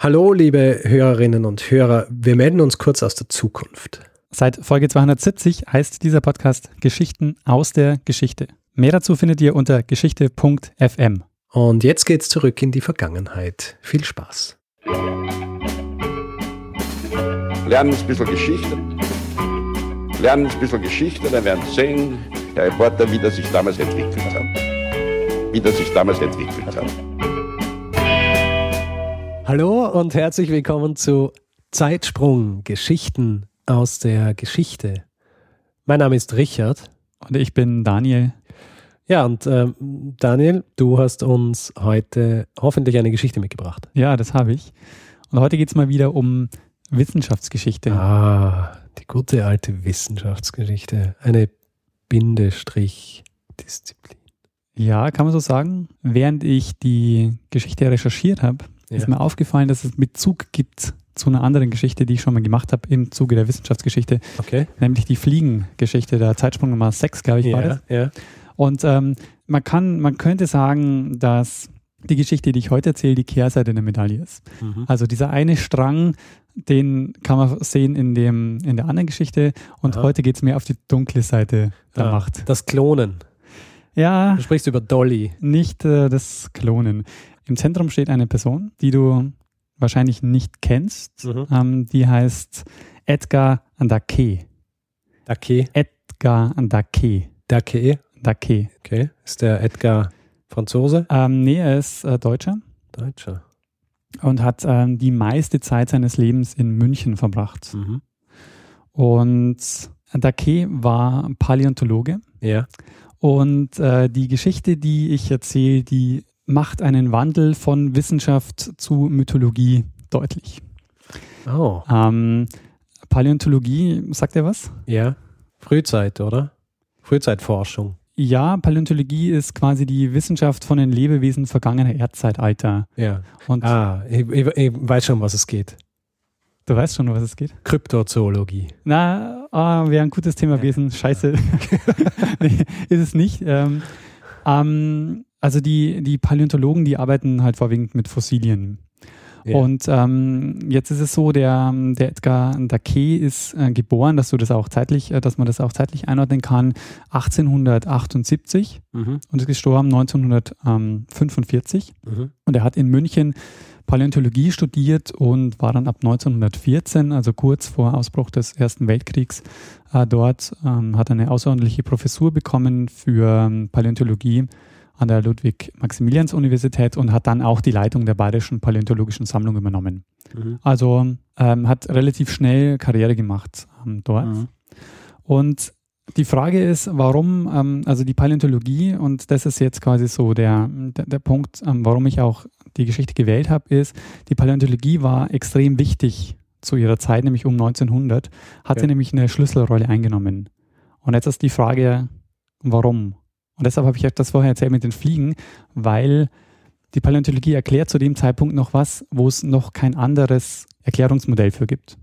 Hallo, liebe Hörerinnen und Hörer. Wir melden uns kurz aus der Zukunft. Seit Folge 270 heißt dieser Podcast Geschichten aus der Geschichte. Mehr dazu findet ihr unter geschichte.fm. Und jetzt geht's zurück in die Vergangenheit. Viel Spaß. Lernen ein bisschen Geschichte. Lernen ein bisschen Geschichte, dann werden Sie sehen, der Reporter, wie das sich damals entwickelt hat. Hallo und herzlich willkommen zu Zeitsprung, Geschichten aus der Geschichte. Mein Name ist Richard. Und ich bin Daniel. Ja, und Daniel, du hast uns heute hoffentlich eine Geschichte mitgebracht. Ja, das habe ich. Und heute geht es mal wieder um Wissenschaftsgeschichte. Ah, die gute alte Wissenschaftsgeschichte. Eine Bindestrich-Disziplin. Ja, kann man so sagen. Während ich die Geschichte recherchiert habe, ist mir aufgefallen, dass es Bezug gibt zu einer anderen Geschichte, die ich schon mal gemacht habe im Zuge der Wissenschaftsgeschichte. Okay. Nämlich die Fliegengeschichte, der Zeitsprung Nummer 6, glaube ich, war das. Ja. Und man könnte sagen, dass die Geschichte, die ich heute erzähle, die Kehrseite der Medaille ist. Mhm. Also dieser eine Strang, den kann man sehen in der anderen Geschichte. Und heute geht es mehr auf die dunkle Seite der Macht. Das Klonen. Ja. Du sprichst über Dolly. Nicht das Klonen. Im Zentrum steht eine Person, die du wahrscheinlich nicht kennst. Mhm. Die heißt Edgar Dacqué. Dacqué? Edgar Dacqué. Dacqué? Dacqué. Okay. Ist der Edgar Franzose? Nee, er ist Deutscher. Deutscher. Und hat die meiste Zeit seines Lebens in München verbracht. Mhm. Und Dacqué war Paläontologe. Ja. Und die Geschichte, die ich erzähle, die macht einen Wandel von Wissenschaft zu Mythologie deutlich. Oh. Paläontologie, sagt ihr was? Ja. Frühzeit, oder? Frühzeitforschung. Ja, Paläontologie ist quasi die Wissenschaft von den Lebewesen vergangener Erdzeitalter. Ja. Und ich weiß schon, was es geht. du weißt schon, was es geht? Kryptozoologie. Na, wäre ein gutes Thema gewesen. Scheiße. Nee, ist es nicht. Also die Paläontologen, die arbeiten halt vorwiegend mit Fossilien. Ja. Und jetzt ist es so, der Edgar Dacqué ist geboren, dass man das auch zeitlich einordnen kann, 1878 Mhm. und ist gestorben 1945. Mhm. Und er hat in München Paläontologie studiert und war dann ab 1914, also kurz vor Ausbruch des Ersten Weltkriegs, dort, hat eine außerordentliche Professur bekommen für Paläontologie an der Ludwig-Maximilians-Universität und hat dann auch die Leitung der Bayerischen Paläontologischen Sammlung übernommen. Mhm. Also hat relativ schnell Karriere gemacht dort. Mhm. Und die Frage ist, warum, also die Paläontologie, und das ist jetzt quasi so der Punkt, warum ich auch die Geschichte gewählt habe, ist, die Paläontologie war extrem wichtig zu ihrer Zeit, nämlich um 1900, hat sie nämlich eine Schlüsselrolle eingenommen. Und jetzt ist die Frage, warum? Und deshalb habe ich euch das vorher erzählt mit den Fliegen, weil die Paläontologie erklärt zu dem Zeitpunkt noch was, wo es noch kein anderes Erklärungsmodell für gibt.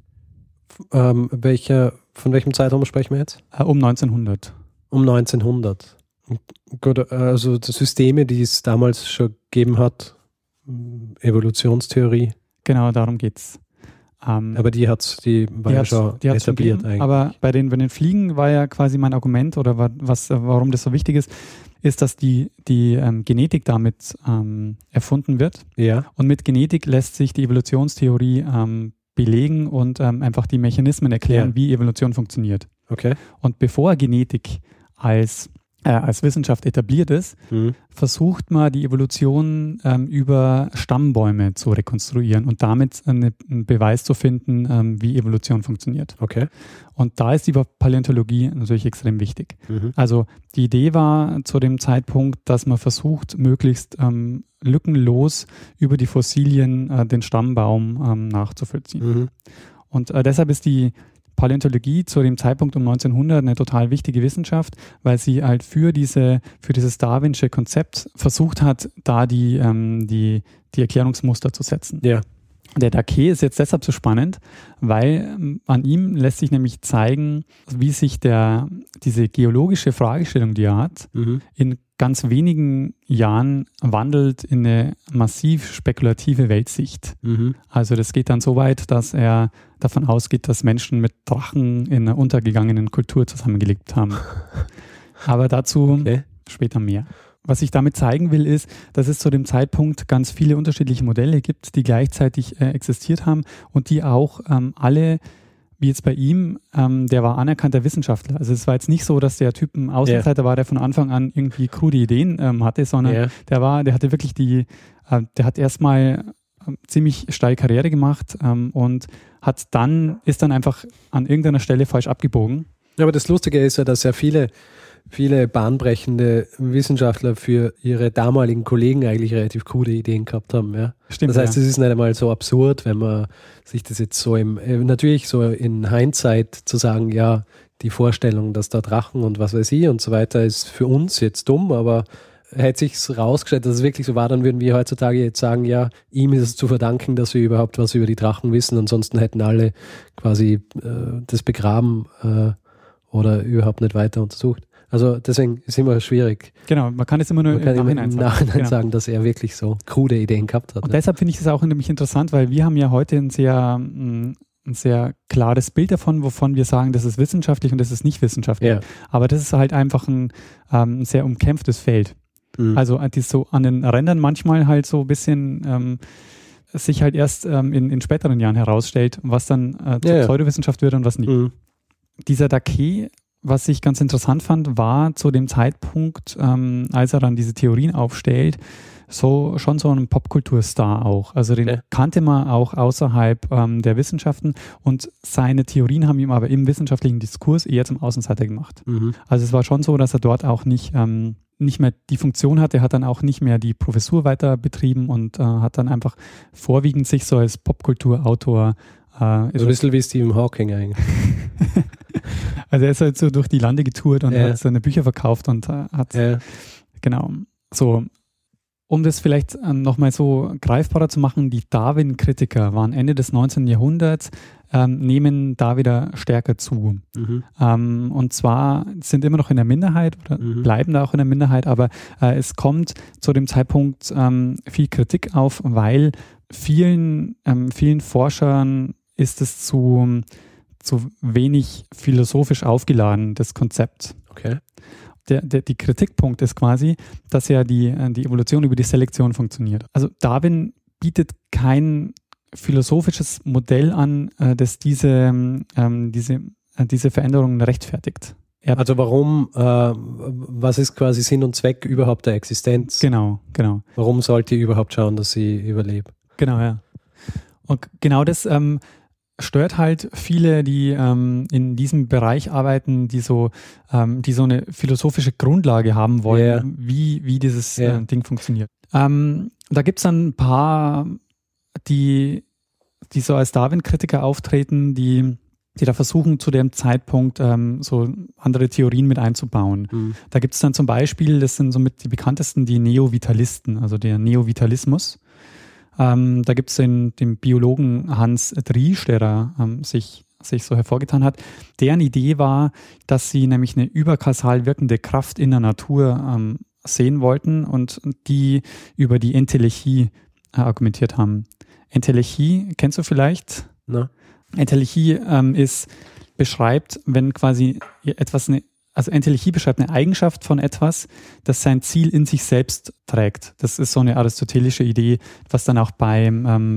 Von welchem Zeitraum sprechen wir jetzt? Um 1900. Um 1900. Gut, also die Systeme, die es damals schon gegeben hat, Evolutionstheorie. Genau, darum geht's. Aber die war ja schon etabliert eigentlich. Aber bei den Fliegen war ja quasi mein Argument oder warum das so wichtig ist, dass die Genetik damit erfunden wird. Ja. Und mit Genetik lässt sich die Evolutionstheorie belegen und einfach die Mechanismen erklären, wie Evolution funktioniert. Okay. Und bevor Genetik als Wissenschaft etabliert ist, versucht man die Evolution über Stammbäume zu rekonstruieren und damit einen Beweis zu finden, wie Evolution funktioniert. Okay. Und da ist die Paläontologie natürlich extrem wichtig. Mhm. Also die Idee war zu dem Zeitpunkt, dass man versucht, möglichst lückenlos über die Fossilien den Stammbaum nachzuvollziehen. Mhm. Und deshalb ist die Paläontologie zu dem Zeitpunkt um 1900 eine total wichtige Wissenschaft, weil sie halt für dieses darwinsche Konzept versucht hat, da die Erklärungsmuster zu setzen. Ja. Der Dake ist jetzt deshalb so spannend, weil an ihm lässt sich nämlich zeigen, wie sich diese geologische Fragestellung, die er hat, in ganz wenigen Jahren wandelt in eine massiv spekulative Weltsicht. Also das geht dann so weit, dass er davon ausgeht, dass Menschen mit Drachen in einer untergegangenen Kultur zusammengelebt haben. Aber dazu später mehr. Was ich damit zeigen will, ist, dass es zu dem Zeitpunkt ganz viele unterschiedliche Modelle gibt, die gleichzeitig existiert haben und die auch alle, wie jetzt bei ihm, der war anerkannter Wissenschaftler. Also es war jetzt nicht so, dass der Typ ein Außenseiter war, der von Anfang an irgendwie krude Ideen hatte, sondern der hatte wirklich der hat erstmal ziemlich steil Karriere gemacht und ist dann einfach an irgendeiner Stelle falsch abgebogen. Ja, aber das Lustige ist ja, dass ja viele bahnbrechende Wissenschaftler für ihre damaligen Kollegen eigentlich relativ coole Ideen gehabt haben. Ja? Stimmt, das heißt, es ist nicht einmal so absurd, wenn man sich das jetzt so natürlich so in Hindsight zu sagen, ja, die Vorstellung, dass da Drachen und was weiß ich und so weiter ist für uns jetzt dumm, aber hätte sich rausgestellt, dass es wirklich so war, dann würden wir heutzutage jetzt sagen, ja, ihm ist es zu verdanken, dass wir überhaupt was über die Drachen wissen, ansonsten hätten alle quasi das begraben oder überhaupt nicht weiter untersucht. Also deswegen ist es immer schwierig. Genau, man kann es immer nur im Nachhinein sagen, dass er wirklich so krude Ideen gehabt hat. Und deshalb finde ich das auch nämlich interessant, weil wir haben ja heute ein sehr klares Bild davon, wovon wir sagen, das ist wissenschaftlich und das ist nicht wissenschaftlich. Ja. Aber das ist halt einfach ein sehr umkämpftes Feld. Also die so an den Rändern manchmal halt so ein bisschen sich halt erst in späteren Jahren herausstellt, was dann zur Pseudowissenschaft wird und was nicht. Dieser Dake, was ich ganz interessant fand, war zu dem Zeitpunkt, als er dann diese Theorien aufstellt, schon so ein Popkulturstar auch. Also den kannte man auch außerhalb der Wissenschaften und seine Theorien haben ihm aber im wissenschaftlichen Diskurs eher zum Außenseiter gemacht. Also es war schon so, dass er dort auch nicht mehr die Funktion hatte, er hat dann auch nicht mehr die Professur weiter betrieben und hat dann einfach vorwiegend sich so als Popkulturautor so ein bisschen wie Stephen Hawking eigentlich. Also er ist halt so durch die Lande getourt und hat seine Bücher verkauft und hat, genau, so, um das vielleicht nochmal so greifbarer zu machen, die Darwin-Kritiker waren Ende des 19. Jahrhunderts, nehmen da wieder stärker zu. Und zwar sind immer noch in der Minderheit oder bleiben da auch in der Minderheit, aber es kommt zu dem Zeitpunkt viel Kritik auf, weil vielen Forschern ist es zu wenig philosophisch aufgeladen, das Konzept. Okay. Die Kritikpunkt ist quasi, dass ja die Evolution über die Selektion funktioniert. Also Darwin bietet kein philosophisches Modell an, das diese Veränderungen rechtfertigt. Also warum, was ist quasi Sinn und Zweck überhaupt der Existenz? Genau. Warum sollt ihr überhaupt schauen, dass sie überlebt? Genau, ja. Und genau das stört halt viele, die in diesem Bereich arbeiten, die so eine philosophische Grundlage haben wollen, wie dieses Ding funktioniert. Da gibt es dann ein paar, die so als Darwin-Kritiker auftreten, die da versuchen, zu dem Zeitpunkt so andere Theorien mit einzubauen. Da gibt es dann zum Beispiel, das sind somit die bekanntesten, die Neovitalisten, also der Neovitalismus. Da gibt es den Biologen Hans Driesch, der da sich so hervorgetan hat. Deren Idee war, dass sie nämlich eine überkausal wirkende Kraft in der Natur sehen wollten und die über die Entelechie argumentiert haben. Entelechie, kennst du vielleicht? Ne. Entelechie beschreibt, wenn quasi etwas also Entelechie beschreibt eine Eigenschaft von etwas, das sein Ziel in sich selbst trägt. Das ist so eine aristotelische Idee, was dann auch bei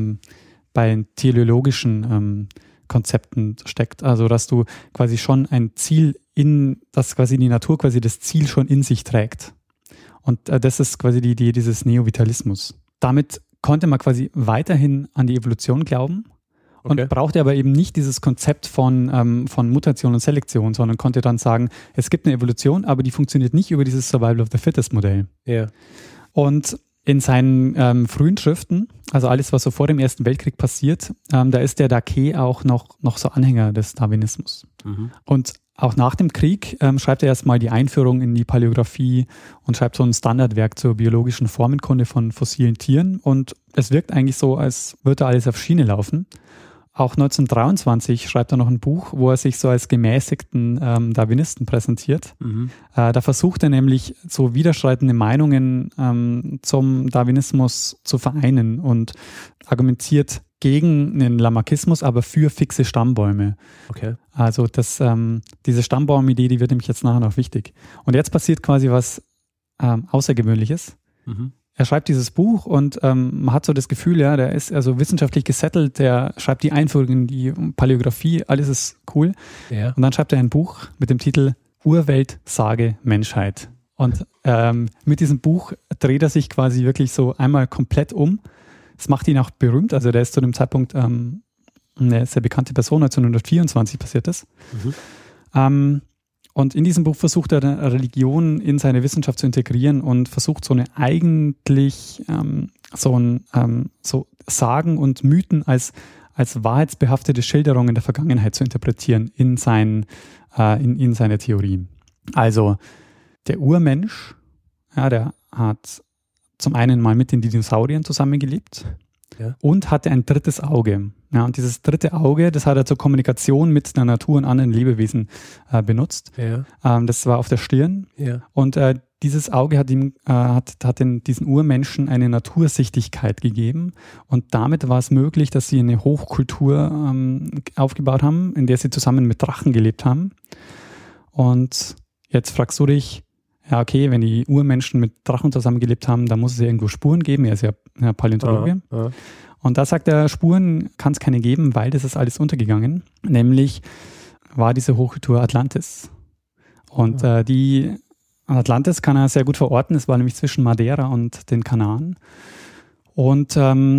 teleologischen Konzepten steckt. Also dass du quasi schon ein Ziel dass quasi die Natur quasi das Ziel schon in sich trägt. Und das ist quasi die Idee dieses Neovitalismus. Damit konnte man quasi weiterhin an die Evolution glauben. Und brauchte aber eben nicht dieses Konzept von Mutation und Selektion, sondern konnte dann sagen, es gibt eine Evolution, aber die funktioniert nicht über dieses Survival of the Fittest Modell. Ja. Und in seinen frühen Schriften, also alles, was so vor dem Ersten Weltkrieg passiert, da ist der Dake auch noch so Anhänger des Darwinismus. Und auch nach dem Krieg schreibt er erstmal die Einführung in die Paläographie und schreibt so ein Standardwerk zur biologischen Formenkunde von fossilen Tieren. Und es wirkt eigentlich so, als würde alles auf Schiene laufen. Auch 1923 schreibt er noch ein Buch, wo er sich so als gemäßigten Darwinisten präsentiert. Da versucht er nämlich so widerstreitende Meinungen zum Darwinismus zu vereinen und argumentiert gegen den Lamarckismus, aber für fixe Stammbäume. Okay. Also diese Stammbaumidee, die wird nämlich jetzt nachher noch wichtig. Und jetzt passiert quasi was Außergewöhnliches. Er schreibt dieses Buch und man hat so das Gefühl, ja, der ist also wissenschaftlich gesettelt, der schreibt die Einführung in die Paläographie, alles ist cool. Ja. Und dann schreibt er ein Buch mit dem Titel Urwelt, Sage, Menschheit. Und mit diesem Buch dreht er sich quasi wirklich so einmal komplett um. Das macht ihn auch berühmt, also der ist zu dem Zeitpunkt eine sehr bekannte Person, 1924 passiert das. Und in diesem Buch versucht er Religion in seine Wissenschaft zu integrieren und versucht so eine eigentlich so Sagen und Mythen als wahrheitsbehaftete Schilderungen der Vergangenheit zu interpretieren in seine Theorie. Also der Urmensch, ja, der hat zum einen mal mit den Dinosauriern zusammengelebt und hatte ein drittes Auge. Ja, und dieses dritte Auge, das hat er zur Kommunikation mit der Natur und anderen Lebewesen benutzt. Ja. Das war auf der Stirn. Ja. Und dieses Auge hat diesen Urmenschen eine Natursichtigkeit gegeben. Und damit war es möglich, dass sie eine Hochkultur aufgebaut haben, in der sie zusammen mit Drachen gelebt haben. Und jetzt fragst du dich, ja, okay, wenn die Urmenschen mit Drachen zusammengelebt haben, dann muss es ja irgendwo Spuren geben. Er ist ja Paläontologe. Und da sagt er, Spuren kann es keine geben, weil das ist alles untergegangen. Nämlich war diese Hochkultur Atlantis. Und die Atlantis kann er sehr gut verorten. Es war nämlich zwischen Madeira und den Kanaren. Und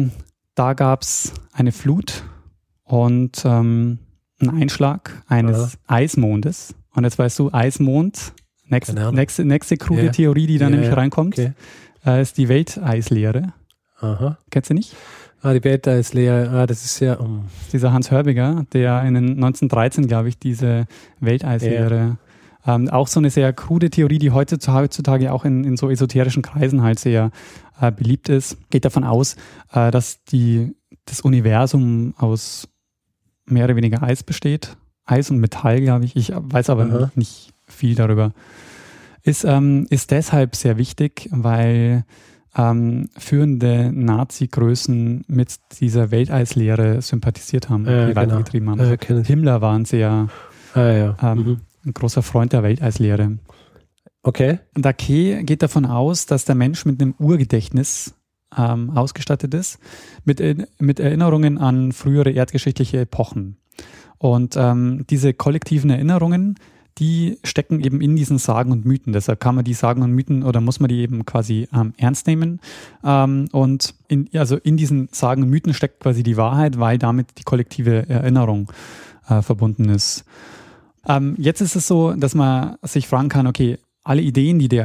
da gab es eine Flut und einen Einschlag eines Eismondes. Und jetzt weißt du, Eismond, nächste krude Theorie, die da nämlich reinkommt, ist die Welteislehre. Aha. Kennst du nicht? Die Welteislehre, das ist ja... Dieser Hans Hörbiger, der in den 1913, glaube ich, diese Welteislehre, auch so eine sehr krude Theorie, die heutzutage auch in so esoterischen Kreisen halt sehr beliebt ist, geht davon aus, dass das Universum aus mehr oder weniger Eis besteht. Eis und Metall, glaube ich. Ich weiß aber nicht viel darüber. Ist deshalb sehr wichtig, weil führende Nazi-Größen mit dieser Welteislehre sympathisiert haben, die weitergetrieben haben. Himmler war ein sehr ein großer Freund der Welteislehre. Okay. Dake geht davon aus, dass der Mensch mit einem Urgedächtnis ausgestattet ist, mit Erinnerungen an frühere erdgeschichtliche Epochen. Und diese kollektiven Erinnerungen, die stecken eben in diesen Sagen und Mythen. Deshalb kann man die Sagen und Mythen oder muss man die eben quasi ernst nehmen. Und in diesen Sagen und Mythen steckt quasi die Wahrheit, weil damit die kollektive Erinnerung verbunden ist. Jetzt ist es so, dass man sich fragen kann, okay, alle Ideen, die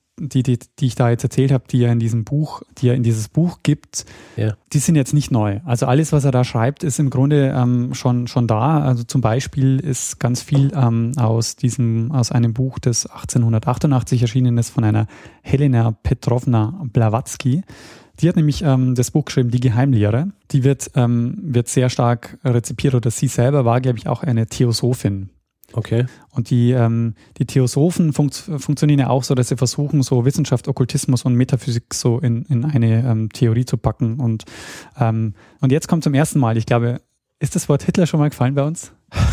ich da jetzt erzählt habe, die er in dieses Buch gibt, die sind jetzt nicht neu. Also alles, was er da schreibt, ist im Grunde schon da. Also zum Beispiel ist ganz viel aus einem Buch, das 1888 erschienen ist, von einer Helena Petrovna Blavatsky. Die hat nämlich das Buch geschrieben, Die Geheimlehre. Die wird sehr stark rezipiert, oder sie selber war, glaube ich, auch eine Theosophin. Okay. Und die Theosophen funktionieren ja auch so, dass sie versuchen, so Wissenschaft, Okkultismus und Metaphysik so in eine Theorie zu packen. Und jetzt kommt zum ersten Mal, ich glaube, ist das Wort Hitler schon mal gefallen bei uns?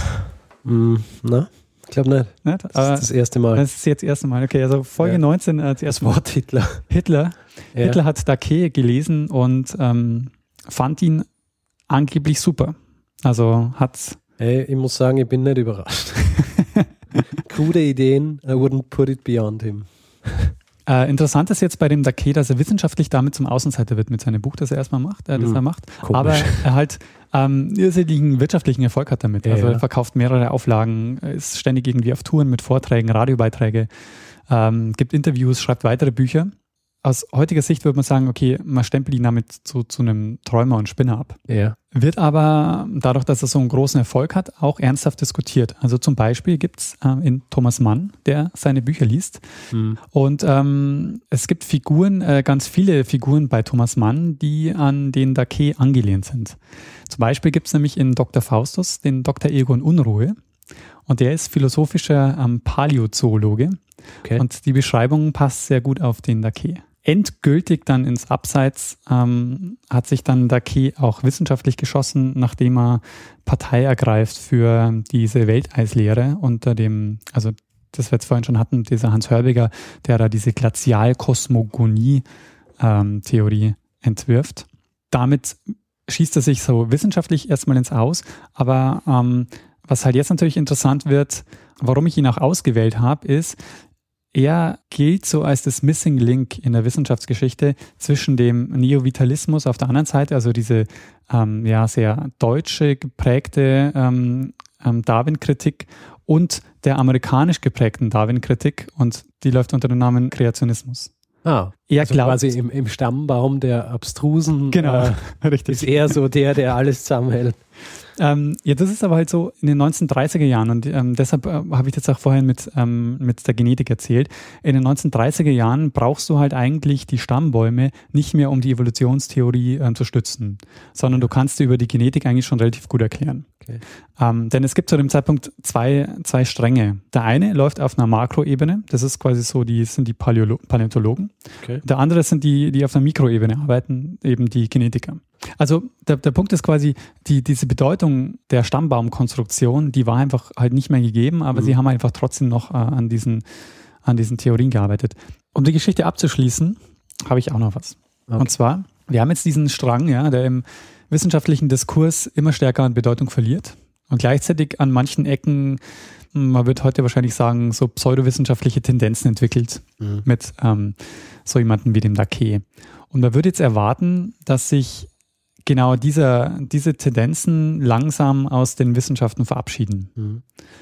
Na, ich glaube nicht. Das ist das erste Mal. Das ist jetzt das erste Mal. Okay, also Folge 19. Das Wort Hitler. Hitler hat Dake gelesen und fand ihn angeblich super. Also hat's. Ich muss sagen, ich bin nicht überrascht. Krude Ideen, I wouldn't put it beyond him. Interessant ist jetzt bei dem Dake, dass er wissenschaftlich damit zum Außenseiter wird mit seinem Buch, das er erstmal macht. Komisch. Aber er halt irrsinnigen wirtschaftlichen Erfolg hat damit. Also er verkauft mehrere Auflagen, ist ständig irgendwie auf Touren mit Vorträgen, Radiobeiträge, gibt Interviews, schreibt weitere Bücher. aus heutiger Sicht würde man sagen, okay, man stempelt ihn damit zu einem Träumer und Spinner ab. Ja. Wird aber dadurch, dass er so einen großen Erfolg hat, auch ernsthaft diskutiert. Also zum Beispiel gibt es in Thomas Mann, der seine Bücher liest. Und es gibt Figuren, ganz viele Figuren bei Thomas Mann, die an den Dake angelehnt sind. Zum Beispiel gibt es nämlich in Dr. Faustus den Dr. Egon Unruhe. Und der ist philosophischer Paläozoologe. Okay. Und die Beschreibung passt sehr gut auf den Dake. Endgültig dann ins Abseits hat sich dann Dake auch wissenschaftlich geschossen, nachdem er Partei ergreift für diese Welteislehre unter dem, also das wir jetzt vorhin schon hatten, dieser Hans Hörbiger, der da diese Glazialkosmogonie-Theorie entwirft. Damit schießt er sich so wissenschaftlich erstmal ins Aus, aber was halt jetzt natürlich interessant wird, warum ich ihn auch ausgewählt habe, ist, er gilt so als das Missing Link in der Wissenschaftsgeschichte zwischen dem Neovitalismus auf der anderen Seite, also diese sehr deutsche geprägte Darwin-Kritik und der amerikanisch geprägten Darwin-Kritik, und die läuft unter dem Namen Kreationismus. Er also glaubt, quasi im Stammbaum der abstrusen richtig. Ist er so der alles zusammenhält. Ja, das ist aber halt so in den 1930er Jahren, und deshalb habe ich jetzt auch vorhin mit der Genetik erzählt. In den 1930er Jahren brauchst du halt eigentlich die Stammbäume nicht mehr, um die Evolutionstheorie zu stützen, sondern du kannst sie über die Genetik eigentlich schon relativ gut erklären. Okay. Denn es gibt zu dem Zeitpunkt zwei Stränge. Der eine läuft auf einer Makroebene, das ist quasi so, sind die Paläontologen. Okay. Der andere sind die auf einer Mikroebene arbeiten, eben die Genetiker. Also der Punkt ist quasi, diese Bedeutung der Stammbaumkonstruktion, die war einfach halt nicht mehr gegeben, aber sie haben einfach trotzdem noch an diesen Theorien gearbeitet. Um die Geschichte abzuschließen, habe ich auch noch was. Okay. Und zwar, wir haben jetzt diesen Strang, der im wissenschaftlichen Diskurs immer stärker an Bedeutung verliert und gleichzeitig an manchen Ecken, man wird heute wahrscheinlich sagen, so pseudowissenschaftliche Tendenzen entwickelt mit so jemandem wie dem Dake. Und man würde jetzt erwarten, dass sich genau diese Tendenzen langsam aus den Wissenschaften verabschieden.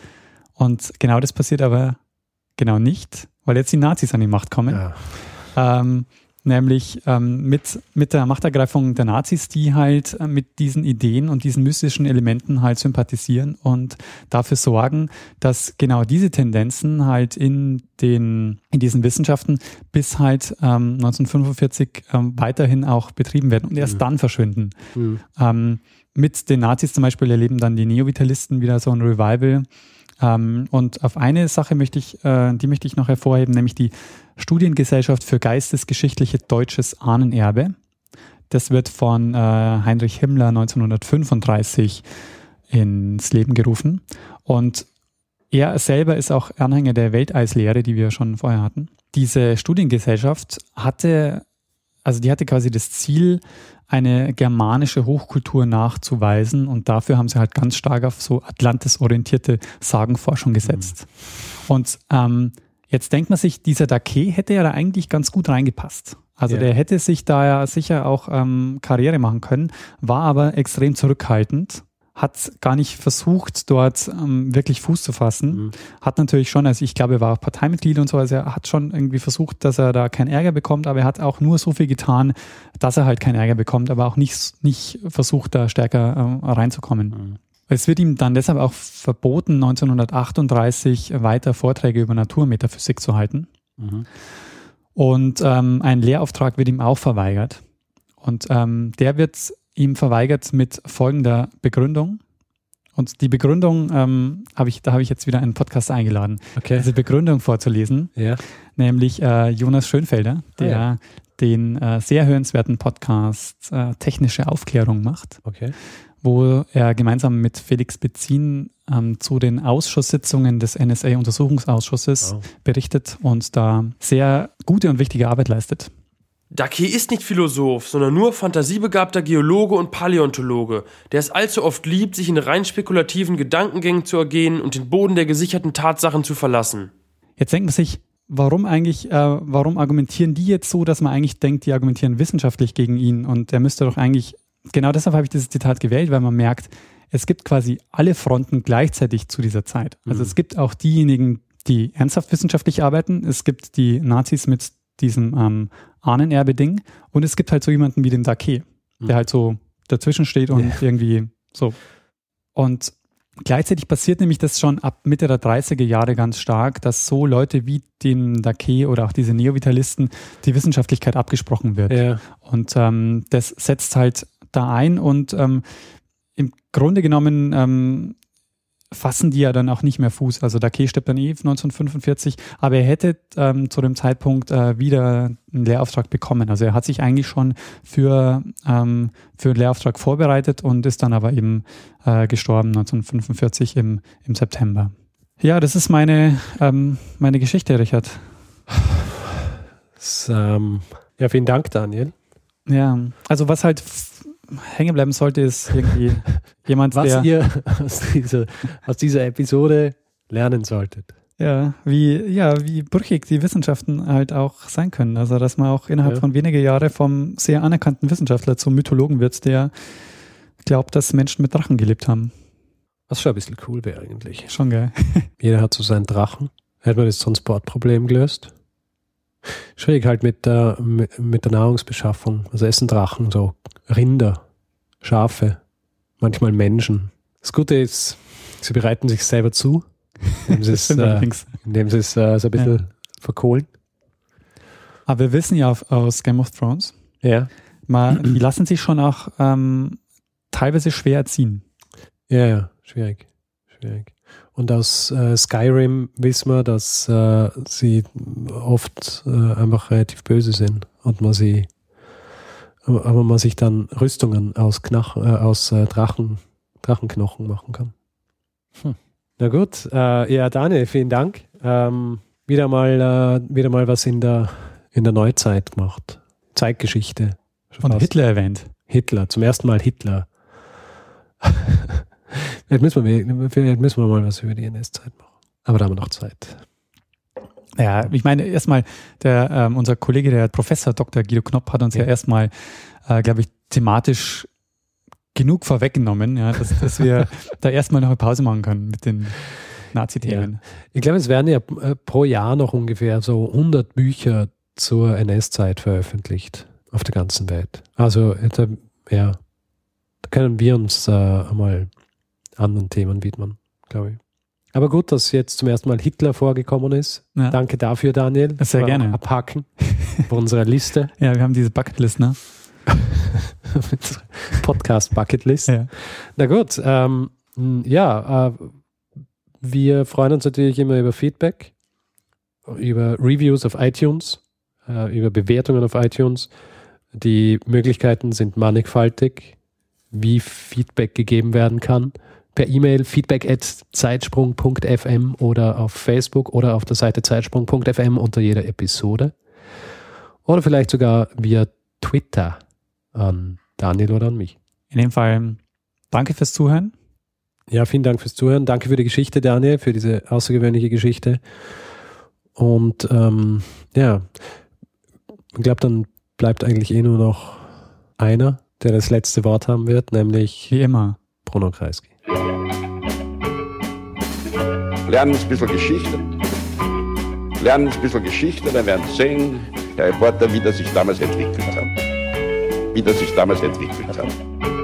Und genau das passiert aber genau nicht, weil jetzt die Nazis an die Macht kommen. Ja. Nämlich mit der Machtergreifung der Nazis, die halt mit diesen Ideen und diesen mystischen Elementen halt sympathisieren und dafür sorgen, dass genau diese Tendenzen halt in diesen Wissenschaften bis halt 1945 weiterhin auch betrieben werden und erst dann verschwinden. Mit den Nazis zum Beispiel erleben dann die Neovitalisten wieder so ein Revival. Und auf eine Sache möchte ich noch hervorheben, nämlich die Studiengesellschaft für geistesgeschichtliche deutsches Ahnenerbe. Das wird von Heinrich Himmler 1935 ins Leben gerufen. Und er selber ist auch Anhänger der Welteislehre, die wir schon vorher hatten. Diese Studiengesellschaft hatte quasi das Ziel, eine germanische Hochkultur nachzuweisen, und dafür haben sie halt ganz stark auf so Atlantis-orientierte Sagenforschung gesetzt. Und jetzt denkt man sich, dieser Dake hätte ja da eigentlich ganz gut reingepasst. Also der hätte sich da ja sicher auch Karriere machen können, war aber extrem zurückhaltend, hat gar nicht versucht, dort wirklich Fuß zu fassen. Hat natürlich schon, also ich glaube, er war auch Parteimitglied und so, also er hat schon irgendwie versucht, dass er da keinen Ärger bekommt, aber er hat auch nur so viel getan, dass er halt keinen Ärger bekommt, aber auch nicht versucht, da stärker reinzukommen. Es wird ihm dann deshalb auch verboten, 1938 weiter Vorträge über Naturmetaphysik zu halten. Und ein Lehrauftrag wird ihm auch verweigert. Und der wird ihm verweigert mit folgender Begründung. Und die Begründung habe ich jetzt wieder einen Podcast eingeladen, diese Begründung vorzulesen. Ja. Nämlich Jonas Schönfelder, der den sehr hörenswerten Podcast Technische Aufklärung macht. Wo er gemeinsam mit Felix Bezin zu den Ausschusssitzungen des NSA-Untersuchungsausschusses berichtet und da sehr gute und wichtige Arbeit leistet. Dake ist nicht Philosoph, sondern nur fantasiebegabter Geologe und Paläontologe, der es allzu oft liebt, sich in rein spekulativen Gedankengängen zu ergehen und den Boden der gesicherten Tatsachen zu verlassen. Jetzt denkt man sich, warum argumentieren die jetzt so, dass man eigentlich denkt, die argumentieren wissenschaftlich gegen ihn, und der müsste doch eigentlich, genau deshalb habe ich dieses Zitat gewählt, weil man merkt, es gibt quasi alle Fronten gleichzeitig zu dieser Zeit. Also es gibt auch diejenigen, die ernsthaft wissenschaftlich arbeiten, es gibt die Nazis mit diesem Ahnenerbe-Ding. Und es gibt halt so jemanden wie den Sake, der halt so dazwischen steht und irgendwie so. Und gleichzeitig passiert nämlich das schon ab Mitte der 30er Jahre ganz stark, dass so Leute wie den Dake oder auch diese Neovitalisten die Wissenschaftlichkeit abgesprochen wird. Ja. Und das setzt halt da ein und im Grunde genommen fassen die ja dann auch nicht mehr Fuß. Also Dake stirbt dann 1945, aber er hätte zu dem Zeitpunkt wieder einen Lehrauftrag bekommen. Also er hat sich eigentlich schon für einen Lehrauftrag vorbereitet und ist dann aber eben gestorben 1945 im September. Ja, das ist meine Geschichte, Richard. Ja, vielen Dank, Daniel. Ja, also was halt hängen bleiben sollte, ist irgendwie jemand, was ihr aus dieser Episode lernen solltet. Ja, wie brüchig die Wissenschaften halt auch sein können. Also, dass man auch innerhalb von weniger Jahren vom sehr anerkannten Wissenschaftler zum Mythologen wird, der glaubt, dass Menschen mit Drachen gelebt haben. Was schon ein bisschen cool wäre eigentlich. Schon geil. Jeder hat so seinen Drachen. Hätte man das Transportproblem gelöst. Schwierig halt mit der Nahrungsbeschaffung. Also essen Drachen so Rinder, Schafe, manchmal Menschen. Das Gute ist, sie bereiten sich selber zu, indem sie es so ein bisschen verkohlen. Aber wir wissen ja aus Game of Thrones, die lassen sich schon auch teilweise schwer erziehen. Ja, schwierig. Und aus Skyrim wissen wir, dass sie oft einfach relativ böse sind und man sich dann Rüstungen aus Drachenknochen machen kann. Na gut, Daniel, vielen Dank. Wieder mal was in der Neuzeit gemacht. Zeitgeschichte. Und Hitler erwähnt. Hitler, zum ersten Mal Hitler. Vielleicht müssen wir mal was über die NS-Zeit machen. Aber da haben wir noch Zeit. Ja, ich meine, erstmal, unser Kollege, der Professor Dr. Guido Knopp, hat uns ja erstmal, glaube ich, thematisch genug vorweggenommen, dass wir da erstmal noch eine Pause machen können mit den Nazi-Themen. Ja. Ich glaube, es werden ja pro Jahr noch ungefähr so 100 Bücher zur NS-Zeit veröffentlicht auf der ganzen Welt. Also, da können wir uns einmal anderen Themen widmen, glaube ich. Aber gut, dass jetzt zum ersten Mal Hitler vorgekommen ist. Ja. Danke dafür, Daniel. Sehr gerne. Abhaken auf unserer Liste. Ja, wir haben diese Bucketlist, ne? Podcast-Bucketlist. Ja. Na gut, wir freuen uns natürlich immer über Feedback, über Reviews auf iTunes, über Bewertungen auf iTunes. Die Möglichkeiten sind mannigfaltig, wie Feedback gegeben werden kann. Per E-Mail feedback@zeitsprung.fm oder auf Facebook oder auf der Seite zeitsprung.fm unter jeder Episode. Oder vielleicht sogar via Twitter an Daniel oder an mich. In dem Fall danke fürs Zuhören. Ja, vielen Dank fürs Zuhören. Danke für die Geschichte, Daniel, für diese außergewöhnliche Geschichte. Und ich glaube, dann bleibt eigentlich nur noch einer, der das letzte Wort haben wird, nämlich wie immer Bruno Kreisky. Lernen ein bisschen Geschichte. Dann werden Sie sehen, Herr Reporter, wie das sich damals entwickelt hat.